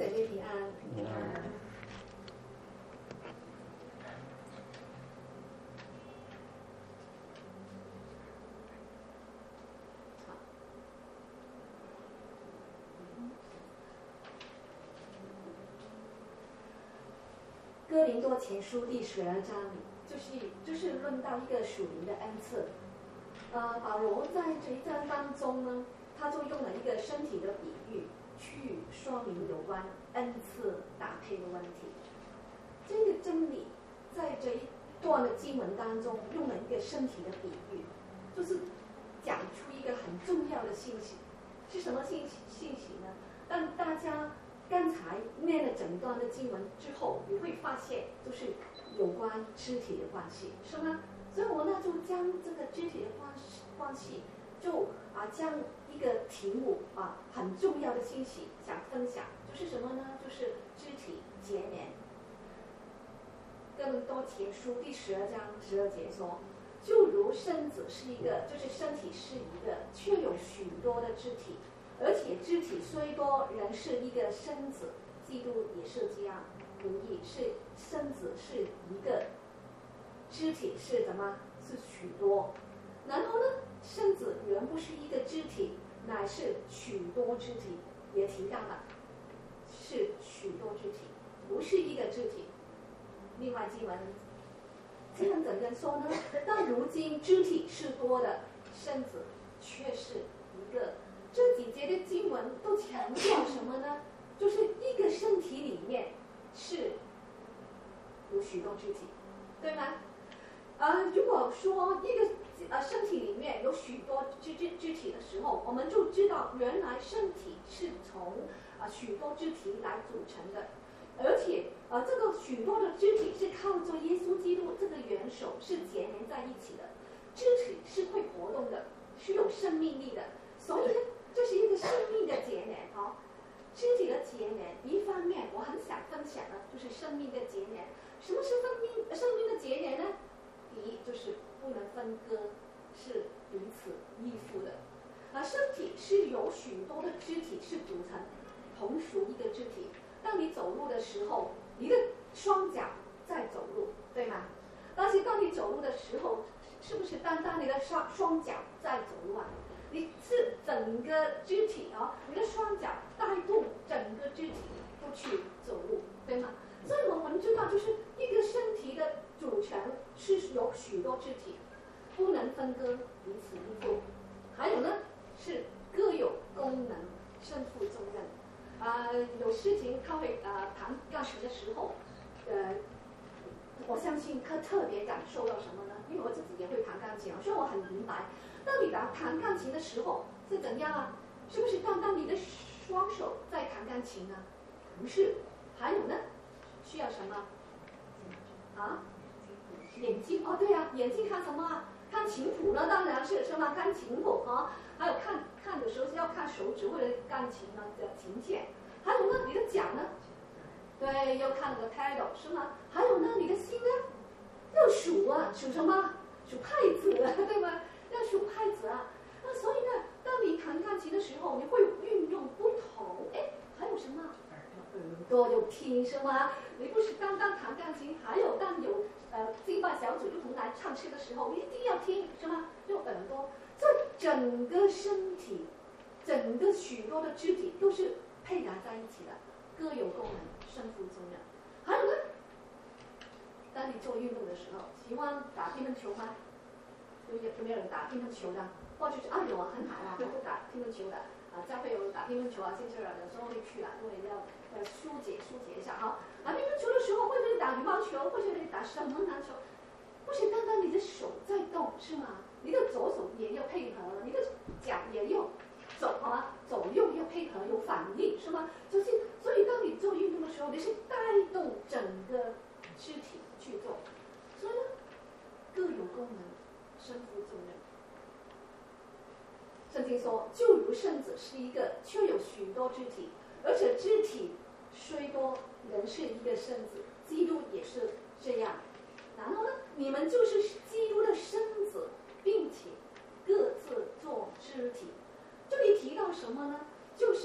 姐妹平安。 平安。 哥林多前书第12章，就是论到一个属灵的恩赐。保罗在这一章当中呢，他就用了一个身体的比喻去说明有关恩赐搭配的问题。这个真理在这一段的经文当中用了一个身体的比喻，就是讲出一个很重要的信息。是什么信息呢？当大家刚才念了整段的经文之后，你会发现就是有关肢体的关系，是吗？所以我呢就将这个肢体的关系就将一个题目很重要的信息想分享，就是什么呢？就是肢体结连。哥林多前书第12章12节说，就如身子是一个，就是身体是一个，却有许多的肢体，而且肢体虽多，仍是一个身子。基督也是这样，定义是身子是一个，肢体是什么？是许多。然后呢，身子原不是一个肢体，乃是许多肢体，也提到了是许多肢体，不是一个肢体。另外经文怎么说呢？但如今肢体是多的，身子却是一个。这几节的经文都强调什么呢？就是一个身体里面是有许多肢体，对吗？如果说一个身体里面有许多肢体的时候，我们就知道原来身体是从许多肢体来组成的，而且这个许多的肢体是靠着耶稣基督这个元首是结连在一起的，肢体是会活动的，是有生命力的，所以呢，这是一个生命的结连肢体的结连，一方面我很想分享的就是生命的结连。什么是生命的结连呢？第一就是不能分割，是彼此依附的。身体是由许多的肢体是组成，同属一个肢体。当你走路的时候，你的双脚在走路，对吗？但是当你走路的时候，是不是单单你的双脚在走路啊？你是整个肢体你的双脚带动整个肢体都去走路，对吗？所以我们知道，就是一个身体的组成是有许多肢体，不能分割，彼此依附。还有呢，是各有功能，身负重任。有事情他会弹钢琴的时候，我相信他特别感受到什么呢？因为我自己也会弹钢琴，所以我很明白。当你弹钢琴的时候是怎样啊？是不是单单你的双手在弹钢琴呢？不是，还有呢，需要什么？眼睛对呀，眼睛看什么啊？看琴谱呢，当然是什么？看琴谱还有看的时候是要看手指或者钢琴的琴键。还有呢，你的脚呢？对，要看那个 pedal 是吗？还有呢，你的心呢？要数数什么？数拍子，对吗？要数拍子那所以呢，当你弹钢琴的时候，你会运用不同。还有什么？耳朵有听是吗？你不是单单弹钢琴，还有当有敬拜小组一同来唱诗的时候，你一定要听是吗？用耳朵。这整个身体，整个许多的肢体都是配搭在一起的，各有功能，身负重任。还有呢，当你做运动的时候，喜欢打乒乓球吗？有没有人打乒乓球的？或者是有很好都不打乒乓球的教会有打乒乓球兴趣有时候会去因为要疏解一下打乒乓球的时候，或者是打羽毛球，或者是打什么篮球，不是单单你的手在动是吗？你的左手也要配合，你的脚也要左右要配合，有反应是吗？所以当你做运动的时候，你是带动整个肢体去做，所以呢，各有功能，身负重任。圣经说，就如身子是一个，却有许多肢体，而且肢体虽多，仍是一个身子。基督也是这样。然后呢，你们就是基督的身子，并且各自做肢体。这里提到什么呢？就是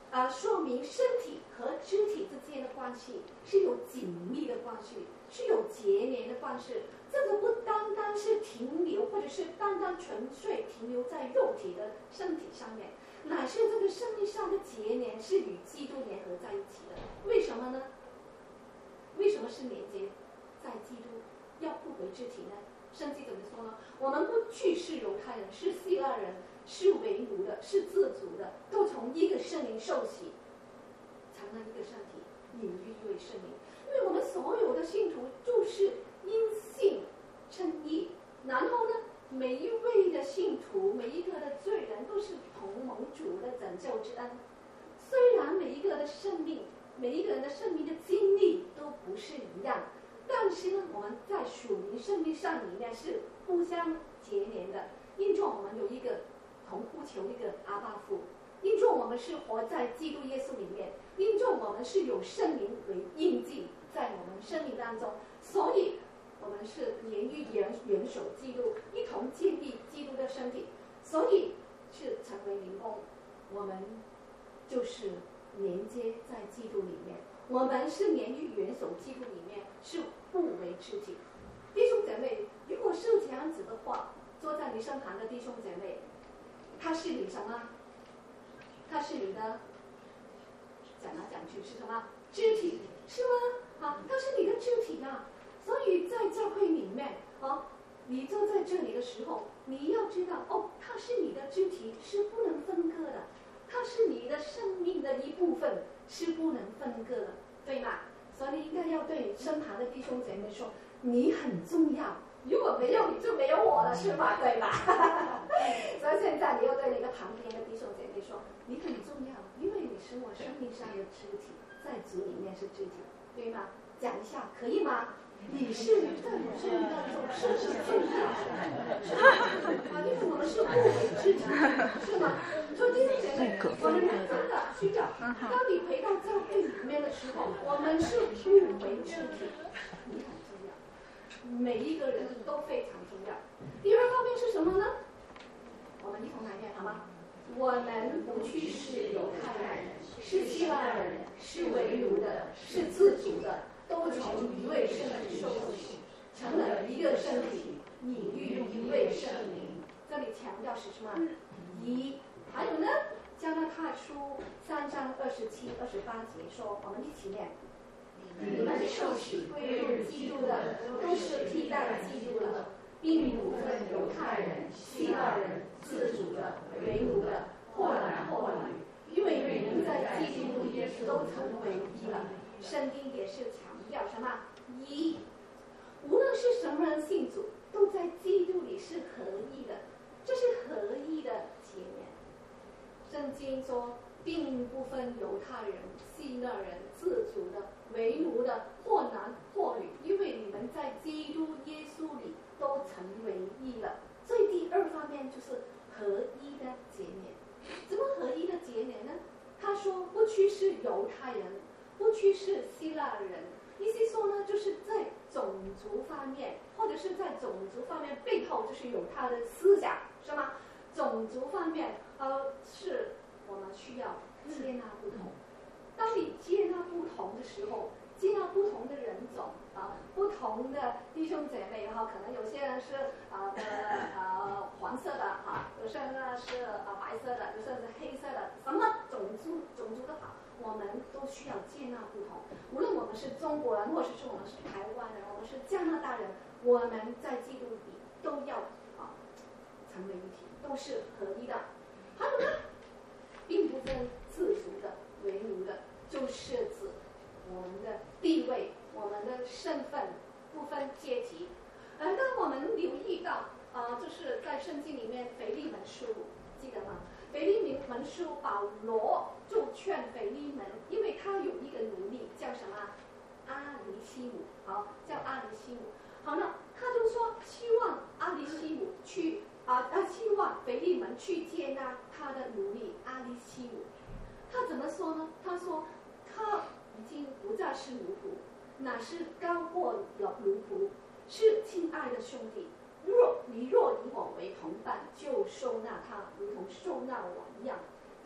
说明身体和肢体之间的关系是有紧密的关系，是有结连的关系。这个不单单是停留，或者是单单纯粹停留在肉体的身体上面，乃是这个生命上的结连是与基督联合在一起的。为什么呢？为什么是连接在基督，要不为肢体呢？圣经怎么说呢？我们不去是犹太人，是希腊人，是为奴的，是自主的，都从一个圣灵受洗，成了一个身体，隐于一位圣灵。因为我们所有的信徒就是因信称义，然后呢，每一位的信徒，每一个的罪人都是同蒙主的拯救之恩。虽然每一个的生命，每一个人的生命的经历都不是一样，但是呢，我们在属灵生命上里面是互相结连的。因着我们有一个同呼求一个阿爸父，因着我们是活在基督耶稣里面，因着我们是有圣灵为印记在我们生命当中，所以我们是连于元首基督，一同建立基督的身体，所以是成为灵宫。我们就是连接在基督里面，我们是连于元首基督里面，是不为肢体。弟兄姐妹，如果是这样子的话，坐在你身旁的弟兄姐妹，他是你什么？他是你的讲来讲去是什么？肢体是吗？他是你的肢体啊。所以在教会里面你坐在这里的时候，你要知道他是你的肢体，是不能分割的，他是你的生命的一部分，是不能分割的，对吗？所以你应该要对身旁的弟兄姐妹说，你很重要，如果没有你就没有我了，是吧？对吧？所以现在你要对你的旁边的弟兄姐妹说，你很重要，因为你是我生命上的肢体，在主里面是肢体，对吗？讲一下可以吗？你是在我生命当中是重要的，因为我们是不为肢体，是吗？所以弟兄姐妹，我们认真的需要，当你回到教会里面的时候，我们是不为肢体，你很重要，每一个人都非常重要。第二方面是什么呢？我们一同来念好吗？我们不去是犹太人，是希腊人，是为奴的，是自主的，都从一位圣灵受洗，成了一个身体，隐喻一位圣灵。这里强调是什么？还有呢，加拉太书3章27、28节说，我们一起念：你们受洗归入基督的，都是替代基督的，并不分犹太人、希腊人、自主的、为奴的，或男或女，因为你们在基督耶稣都成为一了。圣经也是强调什么？无论是什么人信主，都在基督里是合一的，这是合一的结连。圣经说，并不分犹太人、希腊人、自主的、为奴的，或男或女，因为你们在基督耶稣里都成为一了。所以第二方面就是合一的结连。怎么合一的结连呢？他说不去是犹太人，不去是希腊人，意思说呢，就是在种族方面，或者是在种族方面背后就是有他的思想，是吗？种族方面是我们需要接纳不同。当你接纳不同的时候，接纳不同的人种不同的弟兄姐妹可能有些人是黄色的有些人呢是白色的，有些人是黑色的，什么种族的好，我们都需要接纳不同。无论我们是中国人，或者是我们是台湾人，我们是加拿大人，我们在基督里都要成为一体，都是合一的。还有呢，并不分自主的、为奴的，就是指我们的地位、我们的身份，不分阶级。当我们留意到就是在圣经里面腓利门书，记得吗？腓利门书保罗就劝腓利门，因为他有一个奴隶叫什么？阿里西姆，叫阿里西姆。好了，他就说希望阿里西姆去希望腓利门去接纳他的奴隶阿里西姆。他怎么说呢？他说他已经不再是奴仆，乃是高过奴仆，是亲爱的兄弟。你若以我为同伴，就收纳他，如同收纳我一样。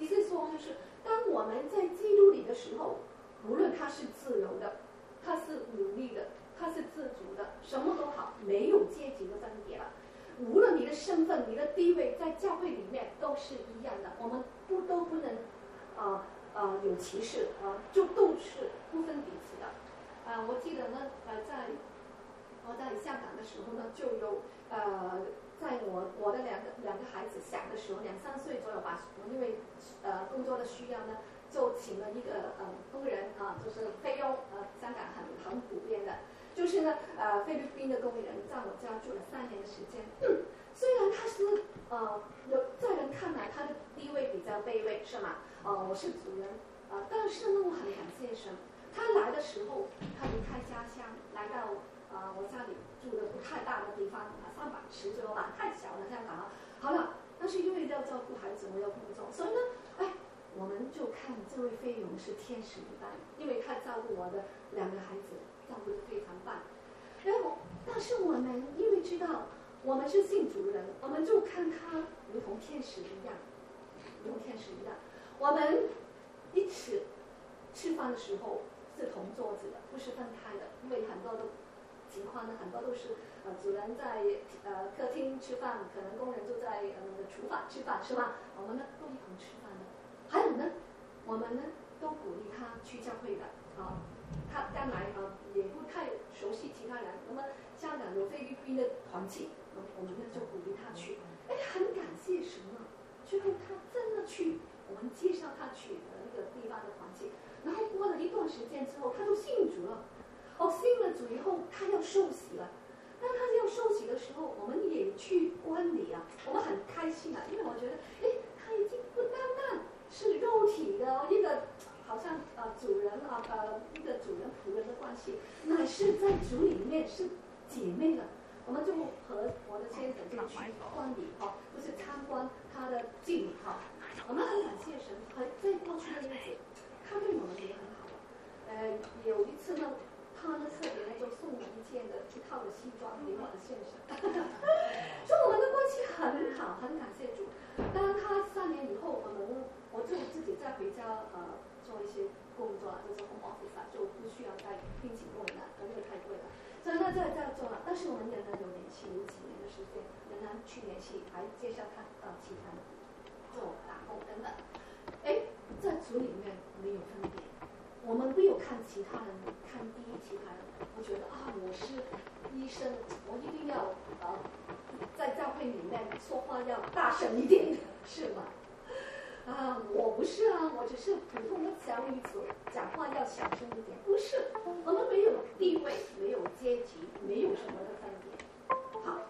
意思说就是当我们在基督里的时候，无论他是自由的，他是努力的，他是自主的，什么都好，没有阶级的分别了。无论你的身份、你的地位，在教会里面都是一样的，我们都不能有歧视就都是不分彼此的。我记得呢，在我在香港的时候呢，就有在我的两个孩子小的时候，2、3岁左右吧，因为工作的需要呢，就请了一个工人就是菲佣，香港很普遍的，就是呢菲律宾的工人在我家住了3年的时间。虽然他是在人看来他的地位比较卑微，是吗？我是主人但是呢，我很感谢神。他来的时候，他离开家乡，来到我家里住的不太大的地方310左右吧，太小了香港好了，但是因为要照顾孩子，我要工作，所以呢，我们就看这位菲佣是天使一般，因为他照顾我的2个孩子，照顾得非常棒。然后，但是我们因为知道我们是信主人，我们就看他如同天使一样，如同天使一样。我们一起吃饭的时候是同桌子的，不是分开的，因为很多的情况呢，很多都是主人在客厅吃饭，可能工人就在厨房吃饭，是吧？我们呢都一同吃饭的。还有呢，我们呢都鼓励他去教会的他刚来也不太熟悉其他人，那么香港有菲律宾的团契，我们呢就鼓励他去。很感谢神最后他真的去，我们介绍他去那个地方的团契，然后过了一段时间之后，他就信主了。信了主以后，他要受洗了。当他要受洗的时候，我们也去观礼我们很开心因为我觉得，他已经不单单是肉体的一个，好像主人一个主人仆人的关系，乃是在主里面是姐妹了。我们就和我的先生就去观礼就是参观他的祭礼我们很感谢神，在过去的日子，他对我们也很好。有一次呢，他呢特别就送了一套的西装给我的先生，所以我们的关系很好，很感谢主。当他3年以后，我就自己再回家做一些工作就是 home office 就不需要再聘请工人了，因为太贵了。所以呢，在做了，但是我们仍然有联系，有几年的时间，仍然去联系，还介绍他到其他的做打工等等。在主里面没有分别，我们没有看其他人看低其他人。我觉得我是医生，我一定要在教会里面说话要大声一点，是吗？我不是我只是普通的小女子，讲话要小声一点。不是，我们没有地位，没有阶级，没有什么的分别。好，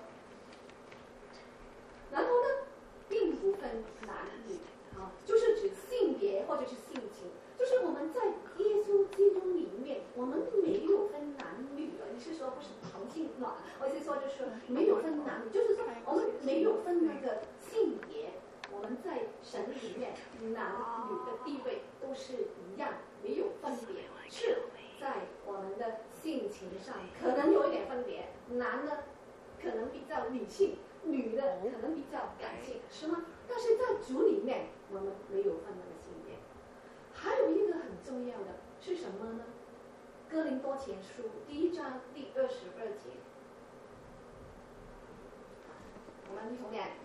然后呢，并不分男女就是指性别或者是性情，就是我们在耶稣基督里面，我们没有分男女的。你是说不是同性恋？我是说就是没有分男女，就是说我们没有分那个性别。我们在神里面，男女的地位都是一样，没有分别。是在我们的性情上可能有一点分别，男的可能比较理性，女的可能比较感性，是吗？但是在主里面，我们没有分那个性别。还有一个很重要的是什么呢？哥林多前书1章第22节。我们一同念，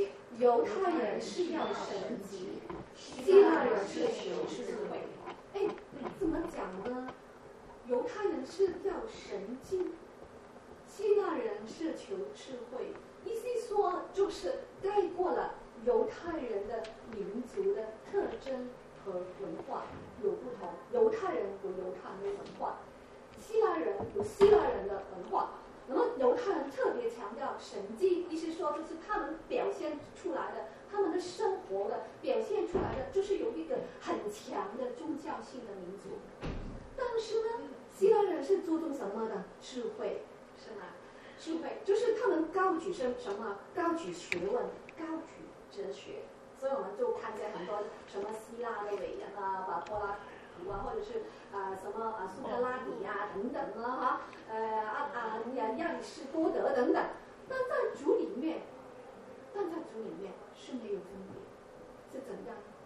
犹太人是要神迹，希腊人是求智慧。怎么讲呢？犹太人是要神迹，希腊人是求智慧。意思说就是概括了犹太人的民族的特征和文化有不同。犹太人有犹太人的文化，希腊人有希腊人的文化。那么犹太人特别强调神迹，意思说就是他们表现出来的，他们的生活的表现出来的，就是有一个很强的宗教性的民族。但是呢，希腊人是注重什么的？智慧，是吗？智慧就是他们高举什么？高举学问，高举哲学。所以我们就看见很多什么希腊的伟人柏拉图或者是什么苏格拉底等等亚里士多德等等。但在主里面是没有分别，是怎样？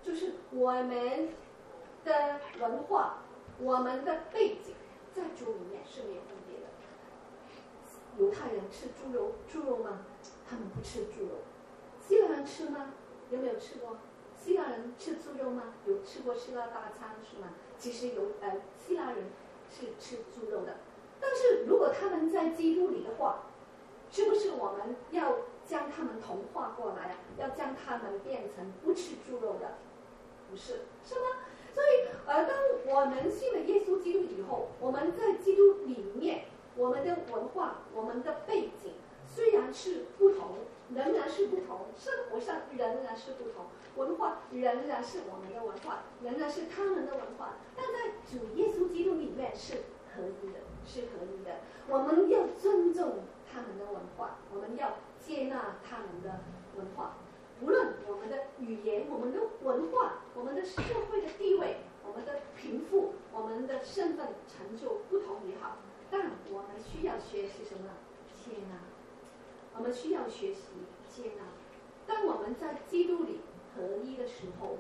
就是我们的文化、我们的背景，在主里面是没有分别的。犹太人吃猪肉吗？他们不吃猪肉。希腊人吃吗？有没有吃过？希腊人吃猪肉吗？有吃过希腊大餐是吗？其实希腊人是吃猪肉的。但是如果他们在基督里的话，是不是我们要将他们同化过来啊？要将他们变成不吃猪肉的？不是，是吗？所以当我们信了耶稣基督以后，我们在基督里面，我们的文化、我们的背景虽然是不同，仍然是不同，生活上仍然是不同，文化仍然是我们的文化，仍然是他们的文化，但在主耶稣基督里面是合一的，是合一的。我们要尊重他们的文化，我们要接纳他们的文化。无论我们的语言、我们的文化、我们的社会的地位、我们的贫富、我们的身份成就不同也好，但我们需要学习什么？接纳。我们需要学习接纳。当我们在基督里合一的时候，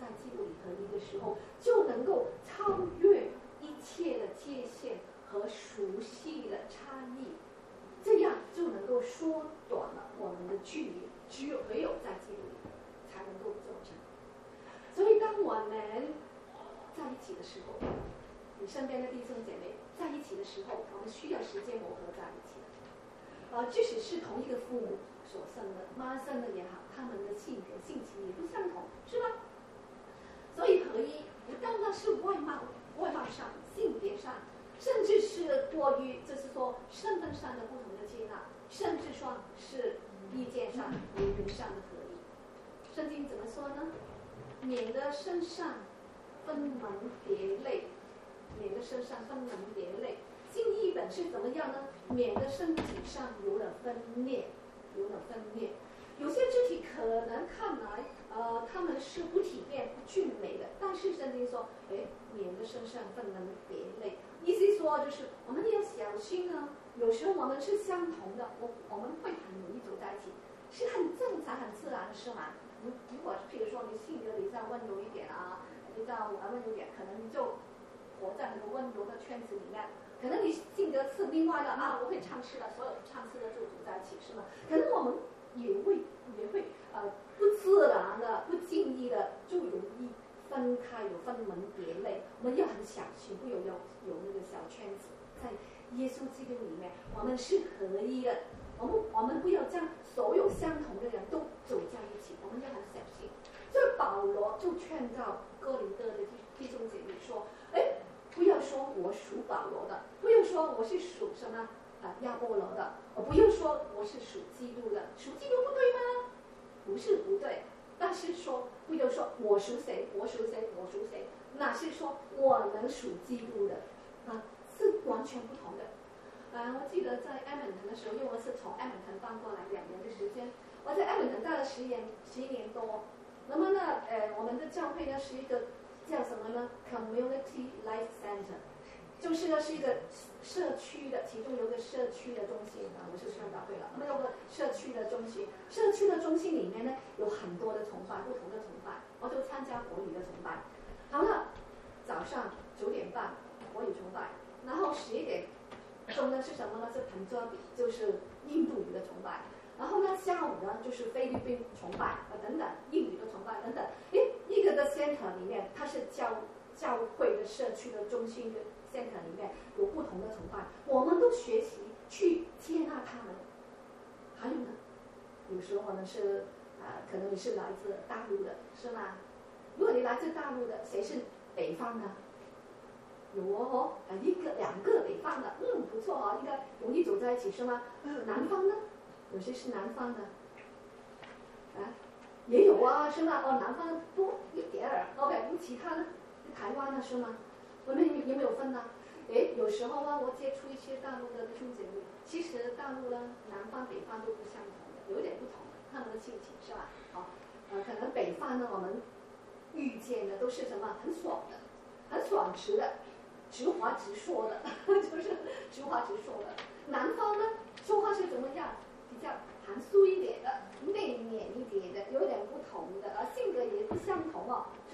就能够超越一切的界限和熟悉的差异，这样就能够缩短了我们的距离。唯有在基督里才能够做成。所以当我们在一起的时候，你身边的弟兄姐妹在一起的时候，我们需要时间磨合在一起的。即使是同一个父母所生的，妈生的也好，他们的性格性情也不相同，是吧？所以合一不单单是外貌上、性别上，甚至是过于就是说身份上的不同的接纳，甚至说是意见上、言语上的合一。圣经怎么说呢？免得身上分门别类，新译本是怎么样呢？免得身体上有了分裂。有些肢体可能看来他们是不体面、不俊美的，但是圣经说，免得身上分门别类，意思说就是我们要小心啊。有时候我们是相同的，我们会很容易走在一起，是很正常、很自然的，是吗？如果譬如说你性格比较温柔一点啊，比较温柔一点，可能你就活在那个温柔的圈子里面。可能你性格是另外的啊，我会唱诗的，所有唱诗的就走在一起，是吗？可能我们也会不自然的、不经意的就容易分开，有分门别类。我们要很小心，不有那个小圈子。在耶稣基督里面，我们是合一的。我们不要将所有相同的人都走在一起，我们要很小心。所以保罗就劝告哥林多的弟兄姐妹说：不要说我属保罗的，不要说我是属什么亚波罗的，不要说我是属基督的。属基督不对吗？不是不对，但是说不要说我属谁，那是说我能属基督的是完全不同的。我记得在埃蒙顿的时候，因为我是从埃蒙顿搬过来2年的时间，我在埃蒙顿待了11年多。那么呢，我们的教会呢是一个叫什么呢 ？Community Life Center， 就是呢是一个社区的，其中有个社区的中心我是宣道会了。那么有个社区的中心，社区的中心里面呢有很多的崇拜，不同的崇拜，我就参加国语的崇拜。好了，早上9点半国语崇拜，然后11点钟呢是什么呢？是彭加比，就是印度语的崇拜。然后呢，下午呢就是菲律宾崇拜等等，英语的崇拜等等。一个的 center 里面，它是教会的社区的中心的 center 里面有不同的崇拜，我们都学习去接纳他们。还有呢，有时候呢是可能你是来自大陆的，是吗？如果你来自大陆的，谁是北方的？有1个2个北方的，不错应该容易走在一起，是吗？南方呢？有些是南方的，也有是吗？南方多一点儿 ，OK， 其他呢？台湾呢是吗？我们有没有分呢？有时候我接触一些大陆的弟兄姐妹，其实大陆呢，南方北方都不相同的，有点不同的，他们的性情是吧？可能北方呢，我们遇见的都是什么？很爽的，很爽直的，直话直说的，就是直话直说的。南方呢，说话是怎么样？比较含蓄一点的，内敛一点的，有点不同的，性格也不相同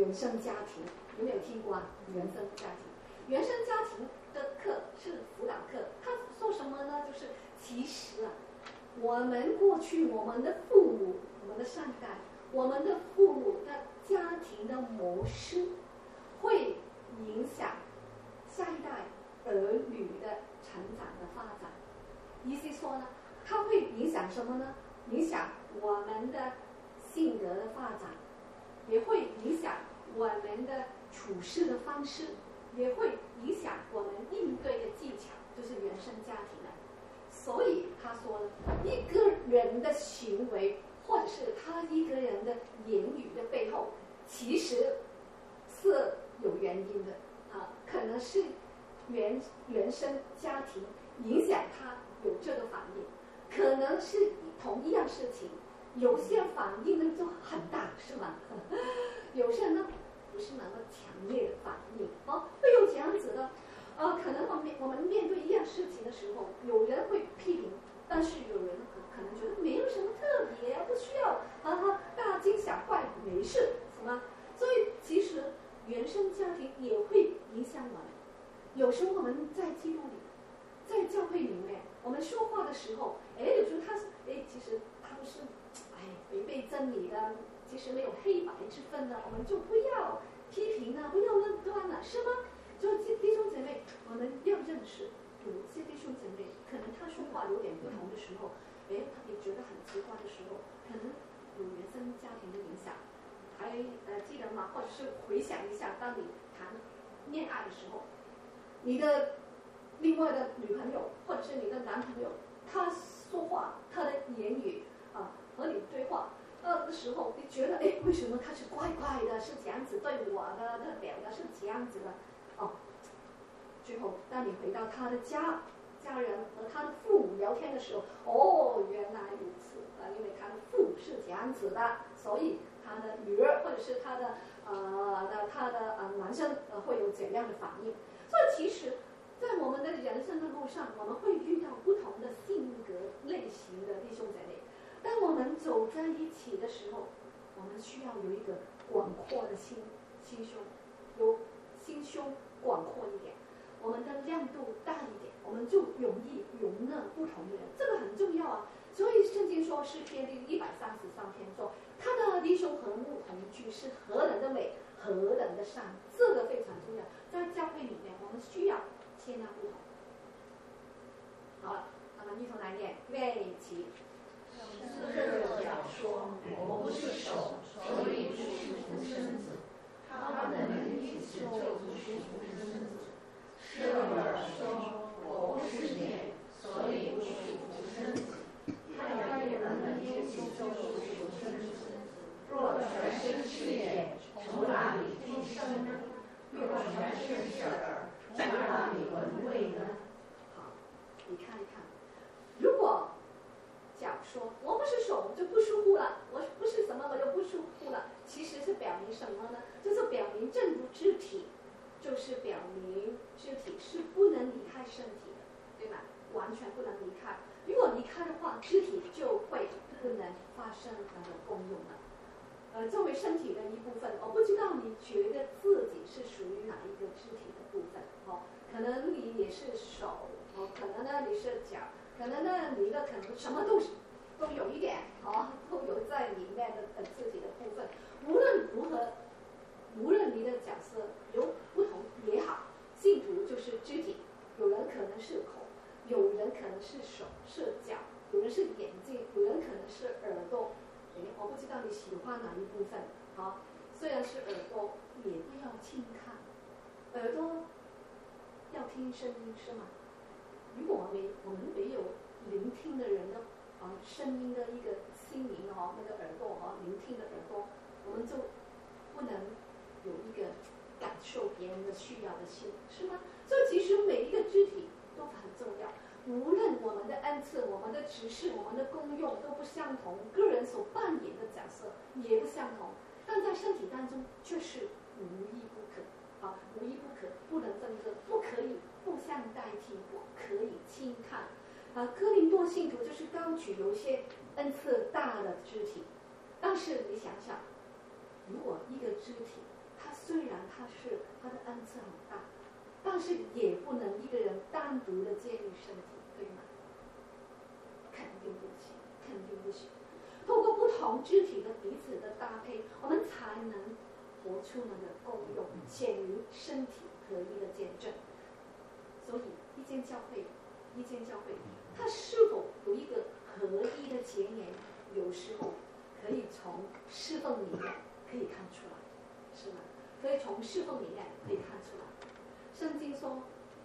原生家庭，有没有听过啊？原生家庭，原生家庭的课是辅导课，他说什么呢？就是其实啊，我们过去我们的父母，我们的上一代，我们的父母的家庭的模式，会影响下一代儿女的成长的发展。意思说呢，它会影响什么呢？影响我们的性格的发展，也会影响我们的处事的方式，也会影响我们应对的技巧，就是原生家庭的。所以他说了，一个人的行为，或者是他一个人的言语的背后，其实是有原因的啊，可能是原生家庭影响他有这个反应，可能是同一样事情，有些反应呢就很大，是吧？有些呢不是那么强烈的反应，会有这样子的。可能我们面对一样事情的时候，有人会批评，但是有人可能觉得没有什么特别，不需要大惊小怪，没事，是吗？所以其实原生家庭也会影响我们。有时候我们在基督里，在教会里面，我们说话的时候，有时候其实他不是违背真理的，其实没有黑白之分的，我们就不要批评了，不要论断了，是吗？就弟兄姐妹，我们要认识有些弟兄姐妹，可能他说话有点不同的时候，你觉得很奇怪的时候，可能有原生家庭的影响，还记得吗？或者是回想一下，当你谈恋爱的时候，你的另外的女朋友或者是你的男朋友，他说话，他的言语和你对话的时候，你觉得为什么他是怪怪的，是这样子对我的表达是这样子的？最后当你回到他的家人和他的父母聊天的时候，原来如此因为他的父母是这样子的，所以他的女儿或者是他的男生会有怎样的反应。所以其实在我们的人生的路上，我们会遇到不同的性格类型的弟兄姐妹。当我们走在一起的时候，我们需要有一个广阔的心胸，有心胸广阔一点，我们的亮度大一点，我们就容易容纳不同的人，这个很重要啊。所以圣经说诗篇第133篇说，他的弟兄和睦同居是何等的美，何等的善，这个非常重要。在教会里面，我们需要接纳不同。好了，那么一同来念，愿意起。 是的讲说，我不是手，所以不束缚身子；他能因此就不束缚身子。是耳说，我不是眼，所以不束缚身子；他也能因此就不束缚身子。若全身是眼，从哪里听声呢？若全身是耳，从哪里闻味呢？ 好，你看一看，如果脚说我不是手，就不疏忽了，我不是什么我就不疏忽了，其实是表明什么呢？就是表明正如肢体，就是表明肢体是不能离开身体的，对吧？完全不能离开。如果离开的话，肢体就会不能发生功用了。作为身体的一部分，我不知道你觉得自己是属于哪一个肢体的部分可能你也是手可能呢你是脚，可能呢你的可能什么都有一点都有在里面的自己的部分。无论如何，无论你的角色有不同也好，信徒就是肢体，有人可能是口，有人可能是手是脚，有人是眼睛，有人可能是耳朵。我不知道你喜欢哪一部分虽然是耳朵，也不要轻看，耳朵要听声音是吗？如果我们没有聆听的人的声音的一个心灵那个耳朵聆听的耳朵，我们就不能有一个感受别人的需要的心，是吗？所以其实每一个肢体都很重要，无论我们的恩赐、我们的职事、我们的功用都不相同，个人所扮演的角色也不相同，但在身体当中却是无一不可无一不可，不能分割，不可以互相代替，不可以轻看哥林多信徒就是高举有些恩赐大的肢体，但是你想想，如果一个肢体他虽然他的恩赐很大，但是也不能一个人单独的建立身体，对吗？肯定不行，肯定不行。透过不同肢体的彼此的搭配，我们才能活出那个共用、显于身体合一的见证。所以，一间教会，它是否有一个合一的结连，有时候可以从侍奉里面可以看出来，是吗？可以从侍奉里面可以看出来。圣经说，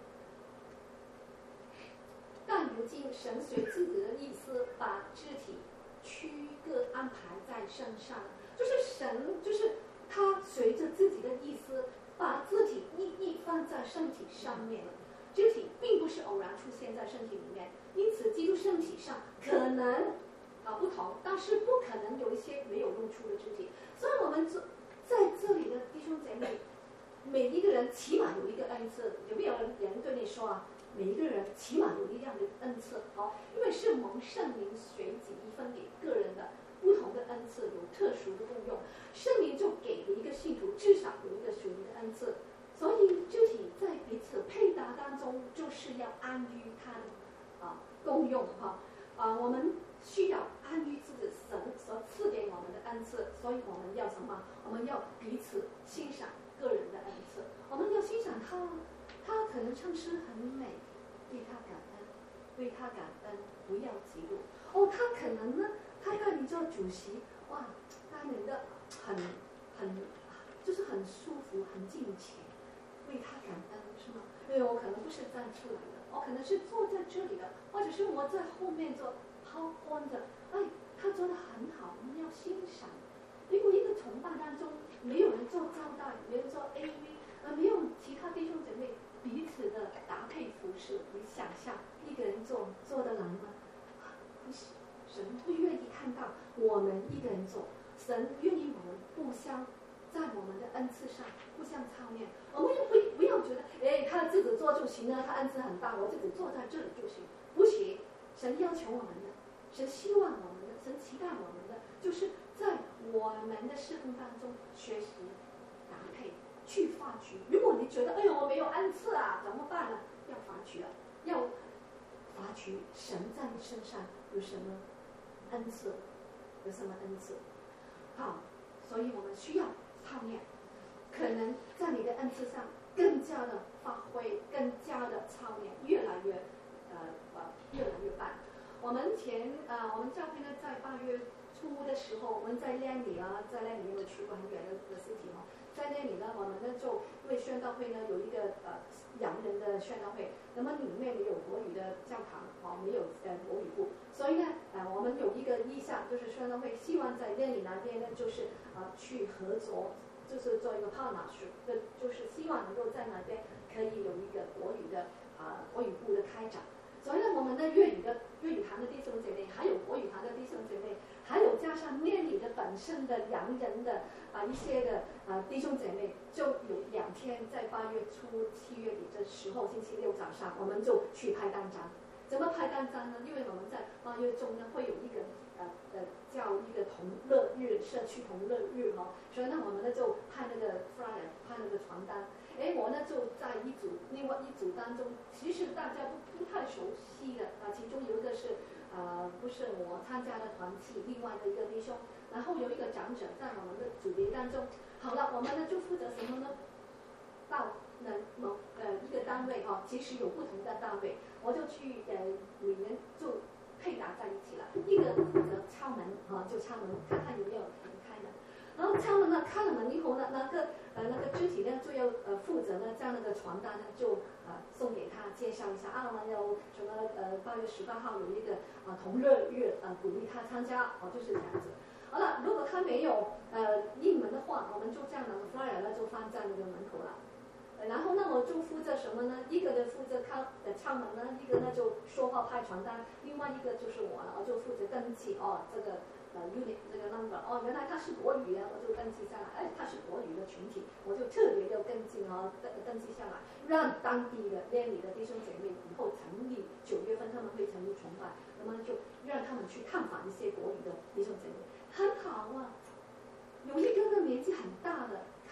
但如今神随自己的意思，把肢体区各安排在身上，就是神，就是他随着自己的意思，把肢体一放在身体上面。肢体并不是偶然出现在身体里面，因此基督身体上可能不同，但是不可能有一些没有用处的肢体。所以我们在这里的弟兄姐妹，每一个人起码有一个恩赐。有没有人对你说啊？每一个人起码有一样的恩赐，因为是蒙圣灵随己一分给个人的不同的恩赐，有特殊的功用。圣灵就给了一个信徒至少有一个属灵的恩赐。所以肢体在彼此配搭当中，就是要安于它的功用我们需要安于自己神所赐给我们的恩赐，所以我们要什么？我们要彼此欣赏个人的恩赐，我们要欣赏他可能唱诗很美，为他感恩，为他感恩，不要嫉妒。他可能呢，他让你做主席，哇，带领的很就是很舒服，很尽情。为他感恩是吗？因为我可能不是站出来的，我可能是坐在这里的，或者是我在后面做抛光着。他做得很好，我们要欣赏。如果一个崇拜当中没有人做招待，没有做 AV，没有其他弟兄姐妹彼此的搭配服饰，你想象一个人做得来吗？不行，神不愿意看到我们一个人做，神愿意我们互相。在我们的恩赐上互相操练，我们不要觉得，他自己做就行了，他恩赐很大，我自己坐在这里就行，不行。神要求我们的，神希望我们的，神期待我们的，就是在我们的侍奉当中学习搭配，去发掘。如果你觉得，我没有恩赐啊，怎么办呢？要发掘，要发掘神在你身上有什么恩赐，有什么恩赐。好，所以我们需要。操练，可能在你的恩赐上更加的发挥，更加的操练，越来越棒。我们教会呢，在8月初的时候，我们在那里在那里没有去过很远的事情在那里呢，我们呢就因为宣道会呢有一个洋人的宣道会，那么里面没有国语的教堂没有国语部，所以呢我们有一个意向，就是宣道会希望在那里那边呢就是去合作，就是做一个 partnership，就是希望能够在那边可以有一个国语部的开展。所以呢，我们的粤语堂的弟兄姐妹，还有国语堂的弟兄姐妹，还有加上那里的本身的洋人的一些的弟兄姐妹，就有2天，在8月初7月底的时候，星期六早上，我们就去拍单张。怎么拍单张呢？因为我们在8月中呢会有一个叫一个同乐日，社区同乐日所以呢我们呢就拍那个 flyer， 拍那个传单。我呢就在另外一组当中，其实大家不太熟悉的其中有一个是不是我参加的团体，另外的一个弟兄，然后有一个长者在我们的组别当中。好了，我们呢就负责什么呢？到一个单位其实有不同的单位，我就去里面就配搭在一起了。一个负责敲门就敲门，看看有没有人开门。然后敲门呢，开了门以后呢，那个肢体呢就要负责呢将那个传单呢就送给他，介绍一下我们有什么8月18号有一个同乐日鼓励他参加就是这样子。好了，如果他没有应门的话，我们就这样的 flyer 呢就放在那个门口了。然后呢，我就负责什么呢？一个呢负责敲门呢，一个呢就说话拍传单，另外一个就是我了，我就负责登记这个unit 这个 number 原来他是国语的，我就登记下来。他是国语的群体，我就特别要登记下来，让当地的那里的弟兄姐妹以后成立9月份他们会成立崇拜，那么就让他们去探访一些国语的弟兄姐妹，很好啊。有一个呢年纪很大的，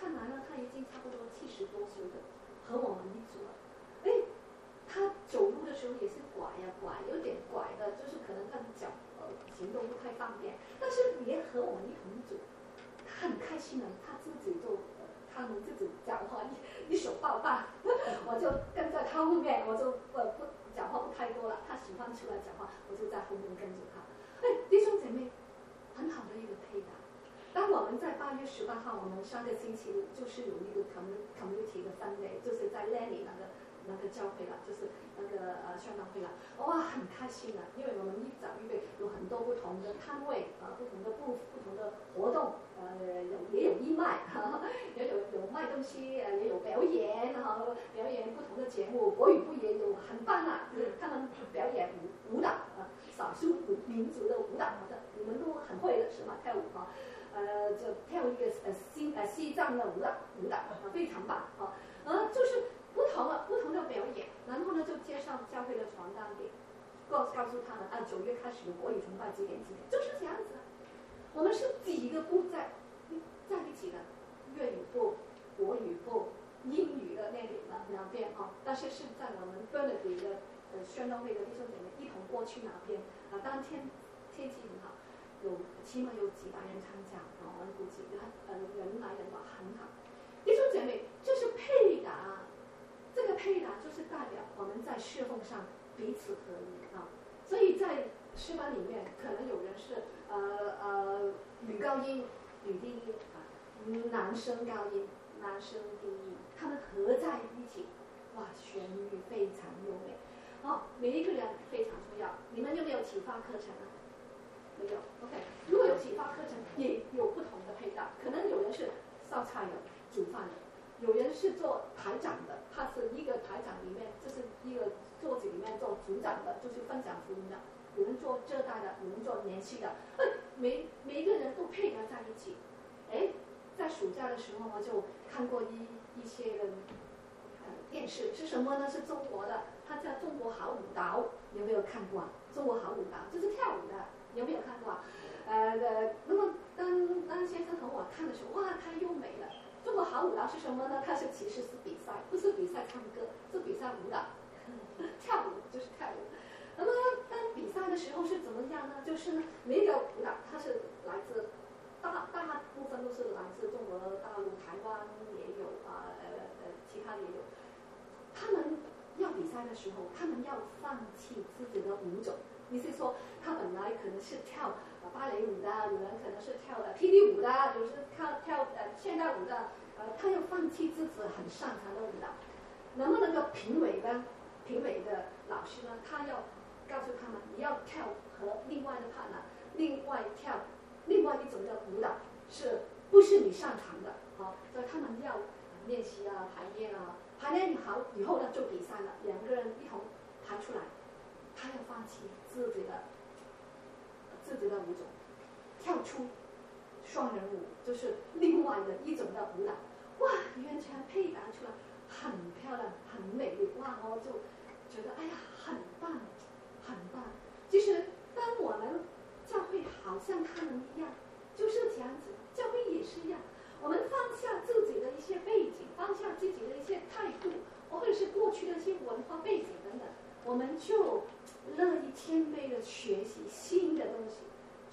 看来呢，他已经差不多70多岁了，和我们一组了。哎，他走路的时候也是拐呀拐，有点拐的，就是可能他的脚行动不太方便，但是也和我们一同组，他很开心的，他自己就他们自己讲话一手抱办，我就跟在他后面，我就不讲话不太多了，他喜欢出来讲话，我就在后面跟着他。哎，弟兄姐妹，很好的一个配搭。当我们在8月18号，我们上个星期五就是有一个 community 的分类，就是在 Lenny 那个教会了，就是那个宣道会了，哇，很开心的，因为我们一早预备有很多不同的摊位不同的活动，也有义卖，也有卖东西，也有表演，表演不同的节目，国语部也有很棒啊，他们表演舞蹈少数民族的舞蹈，你们都很会的是吗？跳舞就跳一个西藏的舞蹈非常棒就是不同的表演，然后呢就介绍教会的传单给告诉他们9月开始的国语崇拜几点，就是这样子的。我们是几个部在一起的，粤语部、国语部、英语的两边但是是在我们 Burnaby 的宣道会的弟兄姐妹一同过去那边当天天气很好。起码有几百人参加我们估计人来人往很好。弟兄姐妹，这是配搭，这个配搭就是代表我们在侍奉上彼此合一所以在诗班里面，可能有人是女高音、女低音男生高音、男生低音，他们合在一起，哇，旋律非常优美每一个人非常重要。你们有没有启发课程没有 ，OK。如果有启发课程，也有不同的配搭。可能有人是烧菜的、煮饭的，有人是做台长的，他是一个台长里面，就是一个桌子里面做组长的，就是分享福音的。有人做这代的，有人做年轻的，每一个人都配合在一起。在暑假的时候，我就看过一些电视，是什么呢？是中国的，它叫《中国好舞蹈》，有没有看过中国好舞蹈就是跳舞的。有没有看过那么当先生和我看的时候，哇，太优美了。中国好舞蹈是什么呢？它其实是比赛，不是比赛唱歌，是比赛舞蹈，跳舞就是跳舞。那么当比赛的时候是怎么样呢？就是呢，每一个舞蹈它是来自大部分都是来自中国大陆、台湾也有其他也有。他们要比赛的时候，他们要放弃自己的舞种。意思说，他本来可能是跳芭蕾舞的，有人可能是跳霹雳舞的，有人跳现代舞的，他要放弃自己很擅长的舞蹈。能不能够评委的老师呢，他要告诉他们，你要跳和另外的partner，另外跳另外一种的舞蹈，是不是你擅长的？所以他们要练习排练好以后呢，就比赛了，两个人一同排出来。他要放弃自己的舞种，跳出双人舞，就是另外的一种的舞蹈。哇，完全配搭出来，很漂亮，很美丽。哇，我就觉得哎呀，很棒，很棒。其实当我们教会好像他们一样，就是这样子，教会也是一样。我们放下自己的一些背景，放下自己的一些态度，或者是过去的一些文化背景等等，我们就乐意谦卑的学习新的东西，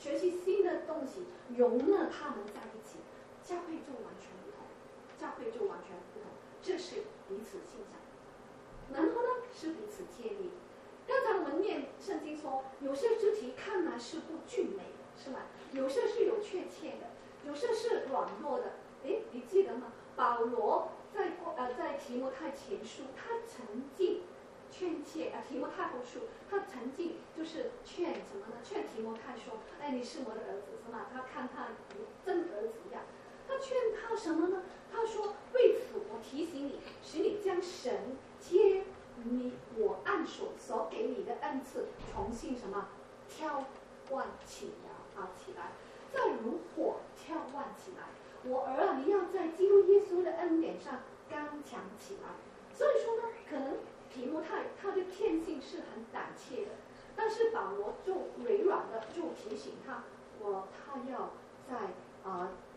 融合他们在一起，教会就完全不同。这是彼此欣赏，然后呢是彼此建立。刚才我们念圣经说，有些肢体看来是不俊美的，是吗？有些是有缺陷的，有些是软弱的。你记得吗？保罗在提摩太前书，他曾经劝诫提摩太后书，他曾经就是劝什么呢？劝提摩太说：“你是我的儿子，是吗？他看他如真儿子一样。”他劝他什么呢？他说：“为此我提醒你，使你将神接我按所给你的恩赐重新什么挑换起来，再如火挑换起来。我儿啊，你要在基督耶稣的恩典上刚强起来。”所以说呢，可能提摩太他的天性是很胆怯的，但是保罗就委软的就提醒他，他要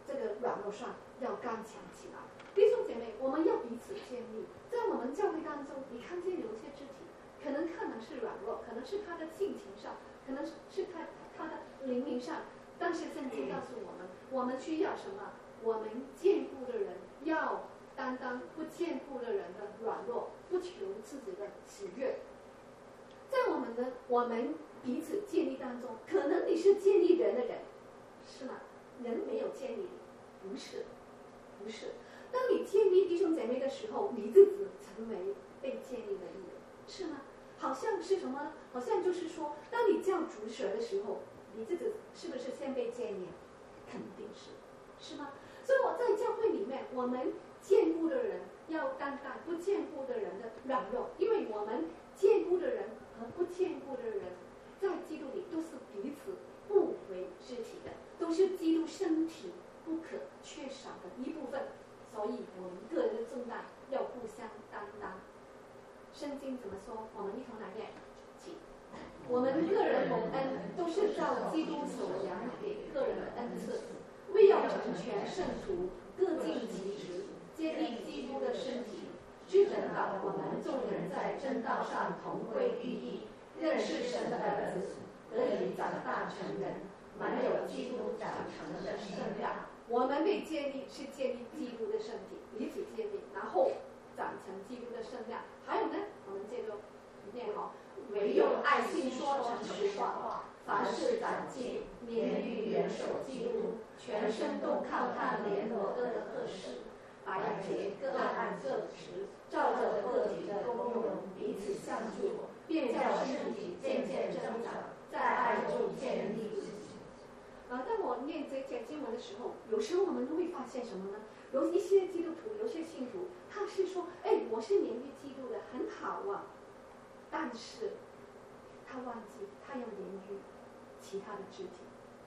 这个软弱上要刚强起来。弟兄姐妹，我们要彼此建立。在我们教会当中，你看见有一些肢体，可能看来是软弱，可能是他的性情上，可能是他的灵命上，但是圣经告诉我们，我们需要什么？我们坚固的人要担当不坚固的人的软弱，不求自己的喜悦。在我们彼此建立当中，可能你是建立人的人，是吗？人没有建立你，不是。当你建立弟兄姐妹的时候，你自己成为被建立的一人，是吗？好像是什么？好像就是说，当你叫主蛇的时候，你自己是不是先被建立？肯定是吗？所以我在教会里面，我们坚固的人要担当不坚固的人的软弱，因为我们坚固的人和不坚固的人，在基督里都是彼此不为肢体的，都是基督身体不可缺少的一部分。所以我们个人的重担要互相担当。圣经怎么说？我们一同来念，请。我们个人蒙恩都是照基督所量给个人的恩赐，为要成全圣徒，各尽其职，建立基督的身体，只等到我们众人在真道上同归于一，认识神的儿子，得以长大成人，满有基督长成的身量。我们被建立是建立基督的身体，彼此建立，然后长成基督的身量。还有呢，我们接着念好，唯用爱心说诚实话，凡事长进，勉励元首基督，全身都靠他联络得的合适，百节各按各职，照着个体的功用彼此相助，便叫身体渐渐增长，在爱中建立自己。当我念这些经文的时候，有时候我们都会发现什么呢？有一些基督徒，有些信徒，他是说：“哎，我是连于基督的，很好啊。”但是，他忘记他要连于其他的肢体。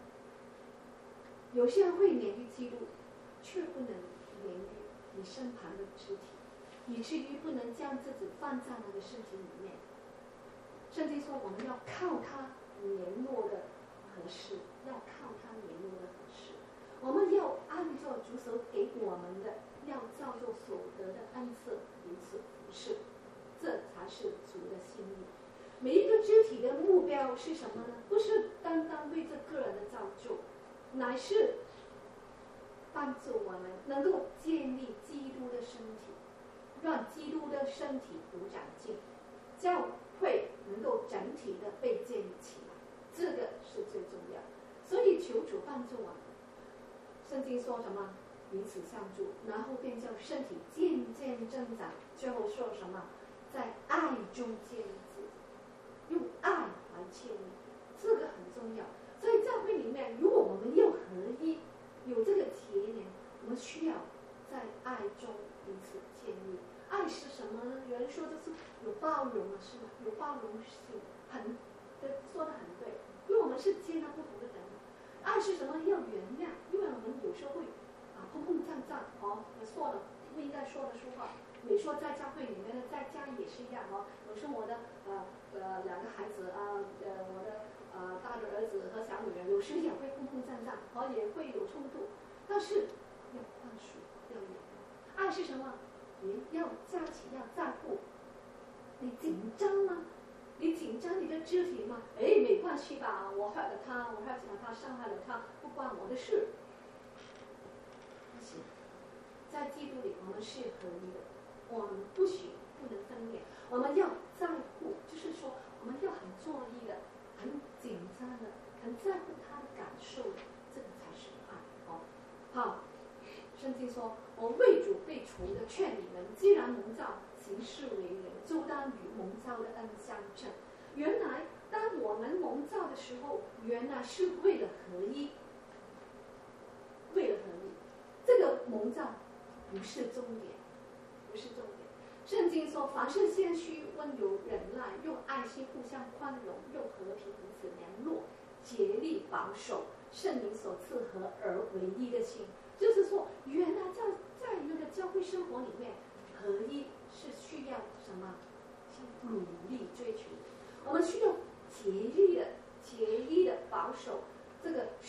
有些人会连于基督，却不能连于你身旁的肢体，以至于不能将自己放在那个身体里面。圣经说，我们要靠他联络的合适，要靠他联络的合适。我们要按照主所给我们的，要照着所得的恩赐彼此服侍，这才是主的心意。每一个肢体的目标是什么呢？不是单单为这个人的造就，乃是帮助我们能够建立基督的身体，让基督的身体有长进，教会能够整体的被建立起来，这个是最重要。所以求主帮助我们。圣经说什么？彼此相助，然后便叫身体渐渐增长。最后说什么？在爱中建立自己，用爱来建立，这个很重要。所以教会里面，如果我们要合一，有这个结连，我们需要在爱中彼此建立。爱是什么呢？有人说就是有包容啊，是吗？有包容性，说得很对。因为我们是接纳不同的人。爱是什么？要原谅，因为我们有时候会碰碰撞撞，说了不应该说的说话。你说在教会里面呢，在家里也是一样有时候我的两个孩子我的大的儿子和小女儿，有时也会碰碰撞撞，也会有冲突，但是要宽恕，要原谅。爱是什么？你要加起，要在乎。你紧张吗？你紧张你的肢体吗？没关系吧，我害了他，我害了他，伤害了他，不关我的事。不行，在基督里我们是合一的，我们不能分裂，我们要在乎，就是说我们要很注意的，很紧张的，很在乎他的感受的，这个才是爱。好，圣经说，我为主被除的劝你们，既然蒙召行事为人，就当与蒙召的恩相称。原来当我们蒙召的时候，原来是为了合一，为了合一。这个蒙召不是终点，不是终点。圣经说，凡是谦虚、温柔、忍耐，用爱心互相宽容，用和平彼此联络，竭力保守圣灵所赐合而为一的心。就是说，原来在那个教会生活里面，合一是需要什么？努力追求的。我们需要竭力的保守这个圣灵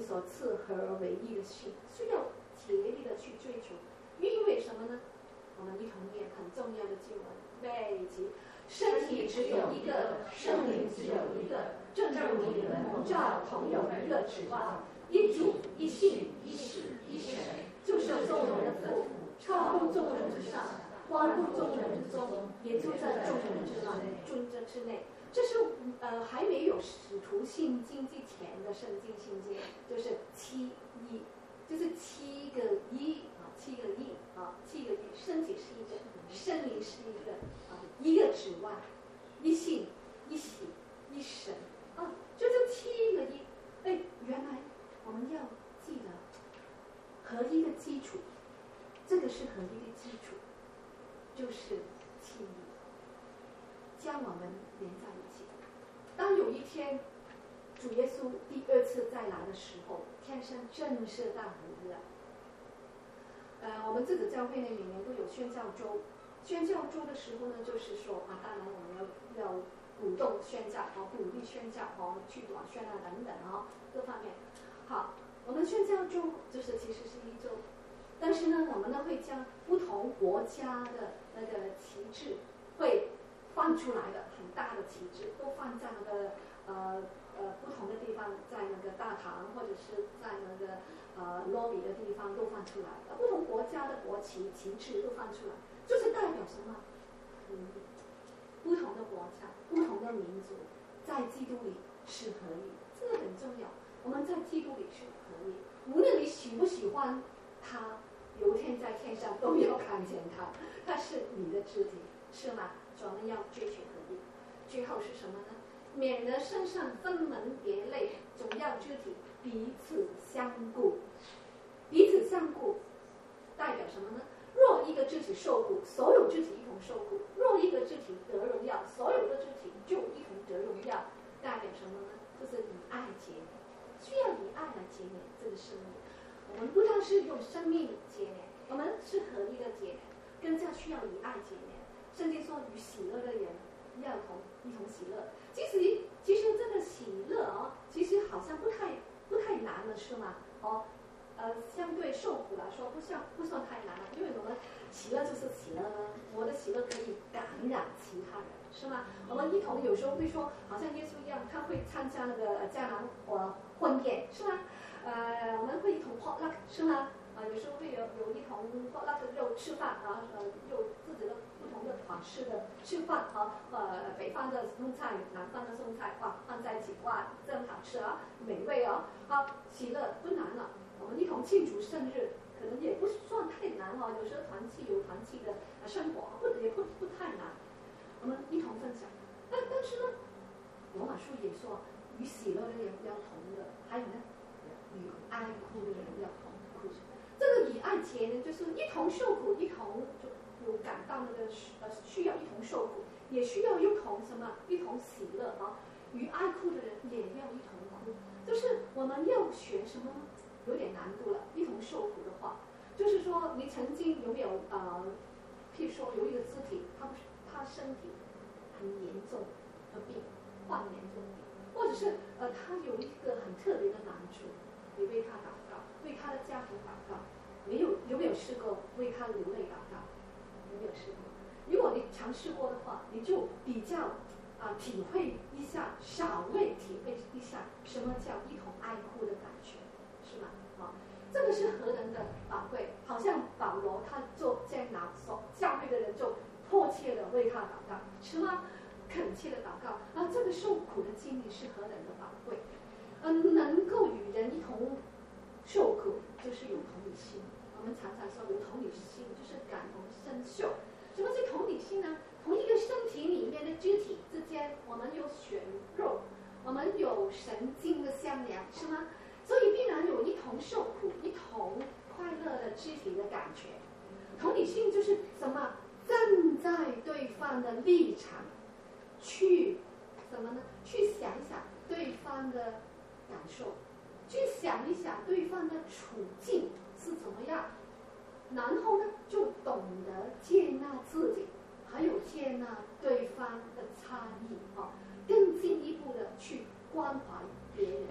所赐合而为一的性，需要竭力的去追求。因为什么呢？我们一同念很重要的经文，背起。身体只有一个，圣灵只有一个，正如你们蒙召同有一个指望，一主、一信、一使、一神，就是众人的父，超乎众人之上，关乎众人之中，也就在众人之内。这是还没有使徒信经之前的圣经信经，就是七一，就是七个一啊，七个一啊，七个一，身体是一个，圣灵是一个啊，一个指望，一信，一喜，一神啊，就这七个一。哎，原来我们要记得合一的基础，这个是合一的基础，就是七一，将我们连在一起。当有一天主耶稣第二次再来的时候，天上正式大合一了。我们自己教会呢，每年都有宣教周。宣教周的时候呢，就是说啊，当然我们要鼓动宣教啊，鼓励宣教啊，去短宣啊等等啊，各方面。好，我们宣教周就是其实是一周，但是呢，我们呢会将不同国家的那个旗帜会放出来的很大的旗帜，都放在那个不同的地方，在那个大堂或者是在那个lobby 的地方都放出来，不同国家的国旗旗帜都放出来，就是代表什么？不同的国家、不同的民族在基督里是合一，这个很重要。我们在基督里是合一，无论你喜不喜欢他，有一天在天上都要看见他，他是你的肢体，是吗？所以我们要追求合一。最后是什么呢？免得身上分门别类，总要肢体彼此相顾。彼此相顾代表什么呢？若一个肢体受苦，所有肢体一同受苦；若一个肢体得荣耀，所有的肢体就一同得荣耀。代表什么呢？就是以爱结连，需要以爱来结连这个生命。我们不但是用生命结连，我们是合一的结连，更加需要以爱结连。圣经说，与喜乐的人要一同喜乐。其实这个喜乐啊，其实好像不太难了，是吗？相对受苦来说，不算太难了，因为我们喜乐就是喜乐呢，我的喜乐可以感染其他人，是吗？我们一同有时候会说，好像耶稣一样，他会参加那个迦南婚宴，是吗？我们会一同 potluck， 是吗？有时候会有一同 potluck 肉吃饭啊，有自己的不同的款式的吃饭啊，北方的餸菜，南方的餸菜，哇，放在一起，哇，真好吃啊，美味啊，好，喜乐不难了。我们一同庆祝生日，可能也不算太难哦。有时候团契有团契的生活，也不太难。我们一同分享。但是呢，罗马书也说，与喜乐的人要同乐，还有呢，与哀哭的人要同哭。这个以爱结连，就是一同受苦，一同就有感到那个需要一同受苦，也需要一同什么？一同喜乐啊。与哀哭的人也要一同哭，就是我们要学什么？有点难度了。一同受苦的话，就是说你曾经有没有譬如说有一个肢体，他身体很严重的病，患严重病，或者是他有一个很特别的难处，你为他祷告，为他的家庭祷告，有没有试过为他流泪祷告？有没有试过？如果你尝试过的话，你就比较体会一下，稍微体会一下什么叫一同哀哭的感觉。是吗？这个是何等的宝贵！好像保罗他就这样教会的人就迫切的为他祷告，是吗？恳切的祷告这个受苦的经历是何等的宝贵！能够与人一同受苦，就是有同理心。我们常常说有同理心，就是感同身受。什么是同理心呢？同一个身体里面的肢体之间，我们有血肉，我们有神经的相连，是吗？所以必然有一同受苦、一同快乐的肢体的感觉。同理心就是什么？站在对方的立场，去什么呢？去想一想对方的感受，去想一想对方的处境是怎么样，然后呢，就懂得接纳自己，还有接纳对方的差异更进一步的去关怀别人。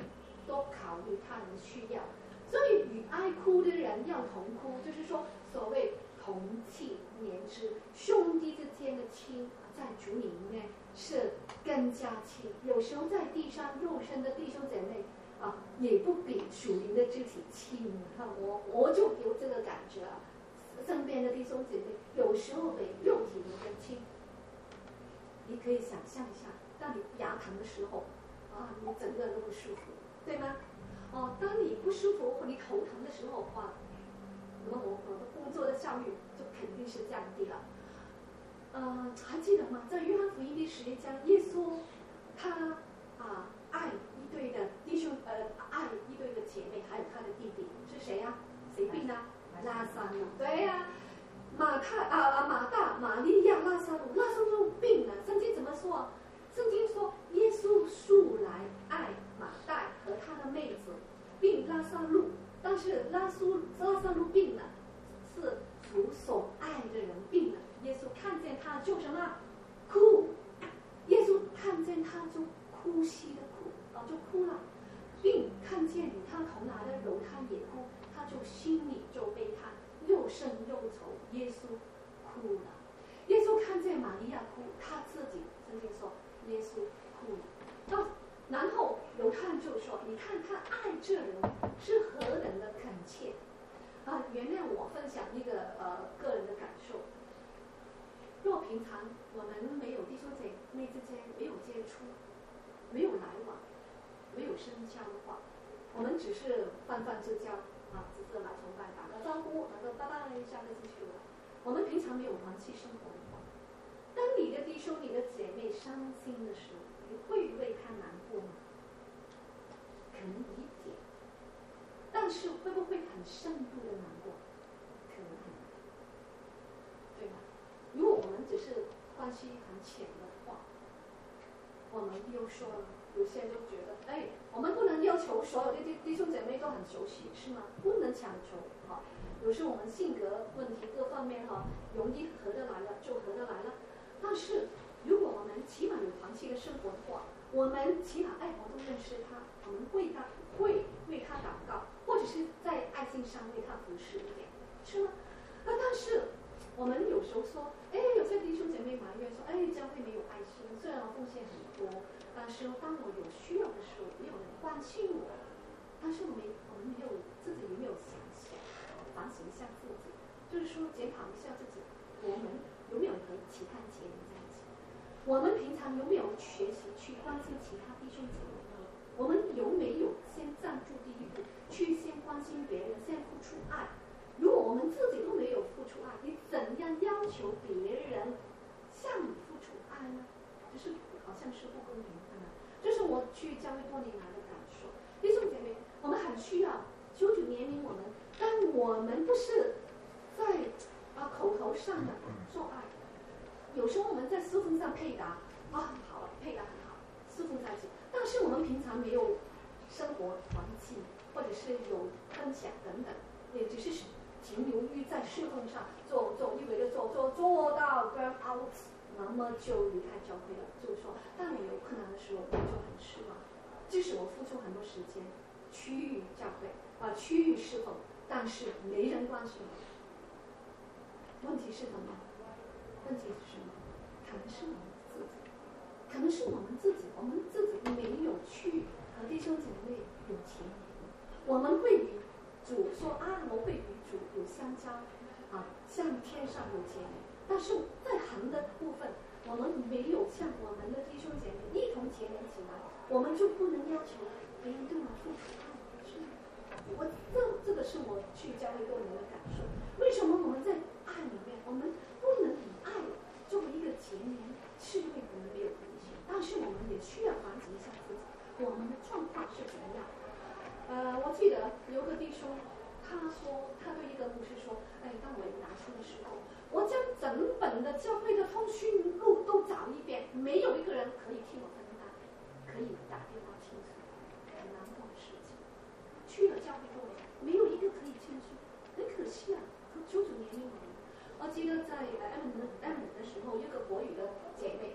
多考虑他人的需要。所以与爱哭的人要同哭，就是说所谓同气连枝，兄弟之间的亲在主里面是更加亲。有时候在地上肉身的弟兄姐妹也不比属灵的肢体亲。我就有这个感觉身边的弟兄姐妹有时候比肉体的更亲。你可以想象一下，当你牙疼的时候你整个人都不舒服，对吗？当你不舒服或你头疼的时候那么我的工作的效率就肯定是降低了。还记得吗？在约翰福音第11章，耶稣他爱一对的弟兄，爱一对的姐妹，还有他的弟弟是谁呀？谁病啊？拉撒路。对呀，马大、玛利亚、拉撒路病了。圣经怎么说？圣经说耶稣素来爱马大和他的妹子，并拉撒路，但是拉撒路病了，是主所爱的人病了。耶稣看见他就什么？哭。耶稣看见他就哭泣的哭，就哭了，并看见与他同来的犹太也哭，他就心里就悲叹，又生又愁。耶稣哭了。耶稣看见玛利亚哭，他自己圣经说耶稣哭了。然后犹太人就说：“你看他爱这人是何等的恳切。”原谅我分享一个个人的感受。若平常我们没有弟兄姐妹之间没有接触、没有来往、没有深交的话，我们只是泛之交只是来崇拜打个招呼，然后拜拜下个继续了。我们平常没有团契生活的话，当你的弟兄、你的姐妹伤心的时候，你会为他难过吗？可能一点，但是会不会很深度的难过？可能很难，对吧？如果我们只是关系很浅的话，我们又说了，有些人就觉得，我们不能要求所有的弟兄姐妹都很熟悉，是吗？不能强求。有时候我们性格问题各方面容易合得来了就合得来了。但是如果我们起码有团契的生活的话，我们起码我都认识他，我们会为他祷告，或者是在爱心上为他服侍一点，是吗？但是我们有时候说，有些弟兄姐妹埋怨说，教会没有爱心，虽然我奉献很多，但是当我有需要的时候，没有人关心我。但是我们没有自己有没有想反省一下自己，就是说检讨一下自己，我们有没有和其他姐妹在一起？我们平常有没有学习去关心其他弟兄姐妹呢？我们有没有先站住第一步，去先关心别人，先付出爱？如果我们自己都没有付出爱，你怎样要求别人向你付出爱呢？就是好像是不公平的。这是我去教会多年来的感受。弟兄姐妹，我们很需要求主怜悯我们，但我们不是在口头上的做爱。有时候我们在侍奉上配搭好了，配搭很好，侍奉在一起，但是我们平常没有生活团契，或者是有分享等等，也只是停留于在侍奉上一味的做到 burn out， 那么就离开教会了。就是说，当我有困难的时候，我就很失望。即使我付出很多时间，区域教会区域侍奉，但是没人关心我。问题是什么？问题是什么？可能是我们自己，可能是我们自己没有去和弟兄姐妹有结连。我们会与主说我会与主有相交像天上有结连，但是在横的部分，我们没有像我们的弟兄姐妹一同结连起来，我们就不能要求别人对我付出爱，是吗？这个是我去教会多年的感受。为什么我们在爱里面，我们不能以爱作为一个结连？是因为我们没有理性，但是我们也需要反省一下自己，我们的状况是怎么样。我记得有个弟兄，他说他对一个牧师说，当我有拿书的时候，我将整本的教会的通讯录都找一遍，没有一个人可以替我分担，可以打电话倾诉，很难过的事情。去了教会多年，没有一个可以倾诉，很可惜啊！求主怜悯我们。我记得在Edmonton的时候，有个国语的姐妹，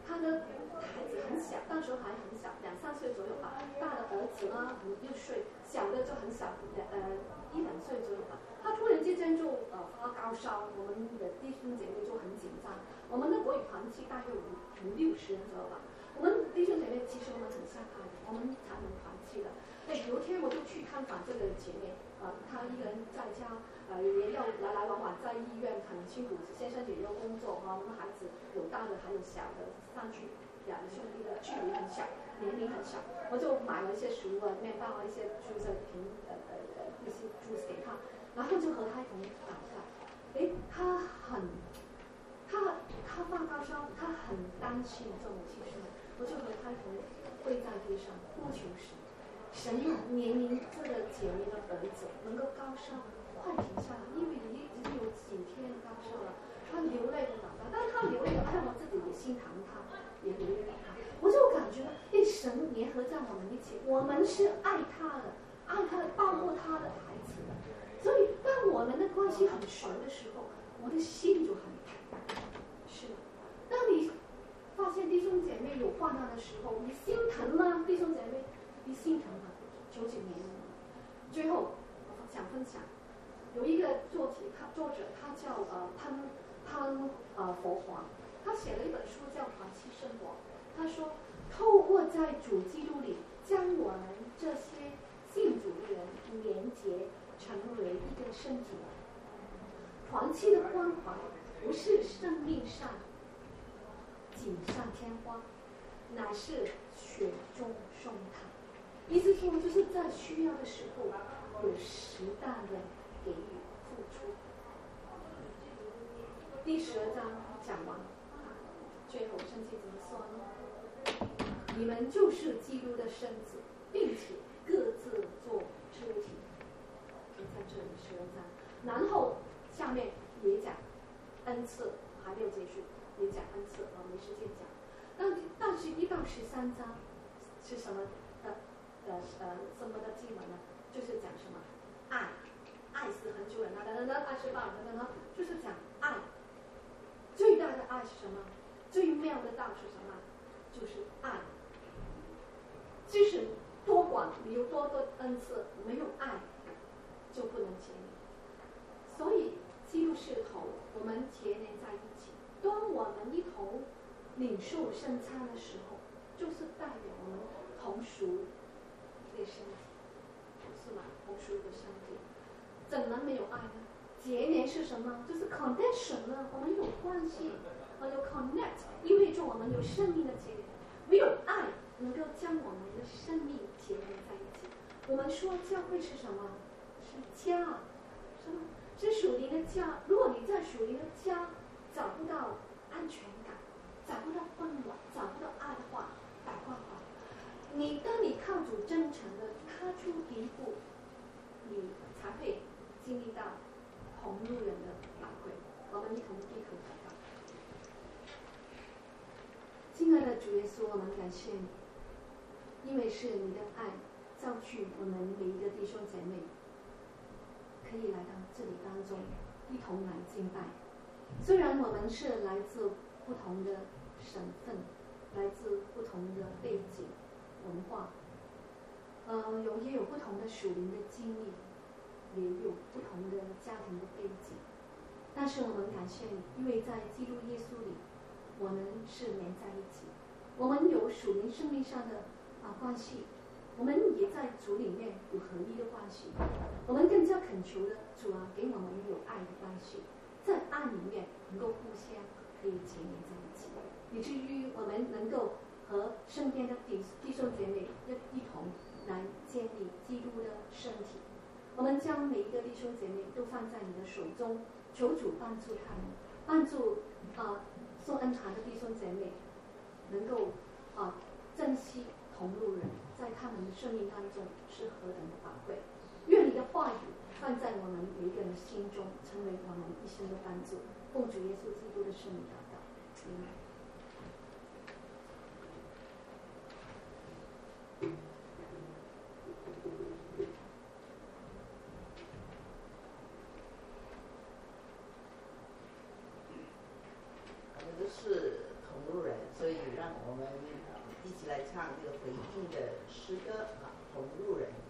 他的孩子很小，当时还很小，2、3岁左右吧。大的儿子呢5、6岁，小的就很小，1、2岁左右吧。他突然之间就发高烧，我们的弟兄姐妹就很紧张。我们的国语团契大约50、60人左右吧。我们弟兄姐妹其实我们很害怕的，我们才能团契的。有一天我就去探访这个姐妹，她一个人在家，也要来往往在医院很辛苦，先生也要工作我们孩子有大的还有小的，上去2个兄弟的距离很小，年龄很小，我就买了一些食物面包一些juice一些juice给她，然后就和她一同祷告。他发高烧，他很担心这种情绪，我就和他一同跪在地上呼求神啊，年龄这个姐妹的儿子能够高烧快停下来，因为已经有几天高烧了。他流泪的祷告，但是他流泪的，我自己也心疼他，也流泪祷告。我就感觉神联合在我们一起，我们是爱他的，包括他的孩子的。所以当我们的关系很熟的时候，我的心就很疼，是吧？当你发现弟兄姐妹有患难的时候，你心疼吗？弟兄姐妹，你心疼吗？99年了。最后我想分享，有一个作者，他叫潘佛华，他写了一本书叫《团契生活》。他说，透过在主基督里将我们这些信主的人连结成为一个身体。团契的关怀不是生命上锦上添花，乃是雪中送炭。意思说，就是在需要的时候有适当的给予付出。第12章讲完，最后圣经怎么说呢？你们就是基督的身子，并且各自做肢体。就在这里12章，然后下面也讲恩赐，还没有结束，也讲恩赐没时间讲。但是1到13章是什么什么的经文呢？就是讲什么爱是很久远的，爱是吧？就是讲爱。最大的爱是什么？最妙的道是什么？就是爱。即使多管你有多恩赐，没有爱就不能结连。所以基督是头，我们结连在一起。当我们一同领受圣餐的时候，就是代表我们同属一个身体，是吗？同属一个身体，怎能没有爱呢？结连是什么？就是 connection 呢，我们有关系，有 connect， 意味着我们有生命的结连。没有爱能够将我们的生命结连在一起。我们说教会是什么？是家，是吗？是属灵的家。如果你在属灵的家找不到安全感，找不到温暖，找不到爱的话，百花花。当你靠主真诚的踏出第一步，你才会经历到同路人的宝贵。我们一同低头祷告。亲爱的主耶稣，我们感谢你，因为是你的爱造就我们每一个弟兄姐妹可以来到这里当中，一同来敬拜。虽然我们是来自不同的省份，来自不同的背景文化，也有不同的属灵的经历，也有不同的家庭的背景，但是我们感谢你，因为在基督耶稣里我们是连在一起，我们有属灵生命上的关系，我们也在主里面有合一的关系。我们更加恳求的主给我们有爱的关系，在爱里面能够互相可以结连在一起，以至于我们能够和身边的弟兄姐妹一同来建立基督的身体。我们将每一个弟兄姐妹都放在你的手中，求主帮助他们，帮助送恩堂的弟兄姐妹能够珍惜同路人，在他们的生命当中是何等的宝贵。愿你的话语放在我们每一个人心中，成为我们一生的帮助。奉主耶稣基督的圣名祷告，阿们。 我们都是同路人，所以让们一起来唱这个回应的诗歌啊，同路人。